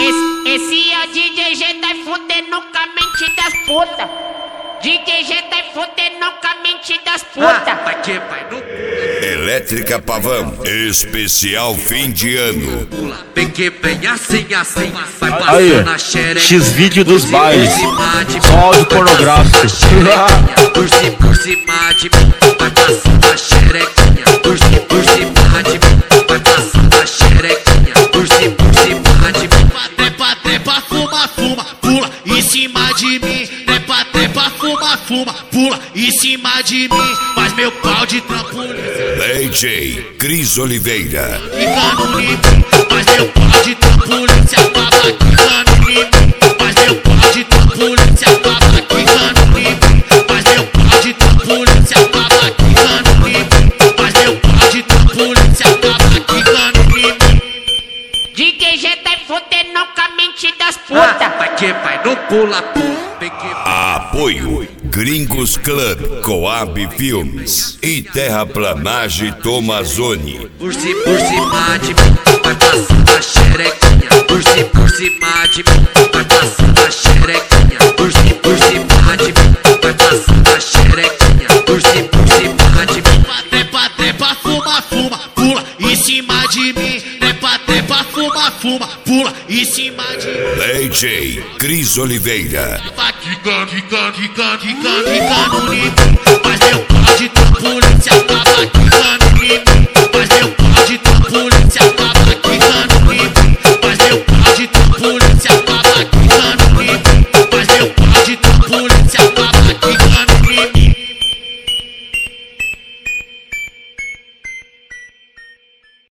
Esse é o DJ G tá fudendo com a mente das putas. DJ G tá fudendo com a mente das putas. Elétrica Pavão, especial fim de ano. Bem assim, vai Aí, passando a xereca. X-vídeo dos bailes, só áudio pornográfico. Por cima de mim, vai passando a xerequinha. Por cima de mim, vai passando a xerequinha. Por cima de mim. Trepa, fuma, pula em cima de mim. Trepa, fuma, pula em cima de mim. Faz meu pau de trampolim. DJ Cris Oliveira. Quicando em mim, faz meu pau de trampolim. Se acaba quicando em mim, faz meu pau de trampolim. Se acaba quicando em mim, faz meu pau de trampolim. Se acaba quicando em mim, faz meu pau de trampolim. Se acaba quicando em mim. DJ G tá fudendo com a mente das putas. Vai no pula. Apoio Gringos Club, Coab Filmes e Terraplanagem Tomazoni. Por cima de mim, vai passando a xerequinha. Por cima de mim, vai passando a xerequinha. Por cima de mim, vai passando a xerequinha. Por cima de mim. Trepa, fuma, pula em cima de mim. Trepa, fuma, pula em cima de mim. DJ Cris Oliveira. Quicando em mim, faz meu pau de trampolim. Se acaba quicando em mim, faz meu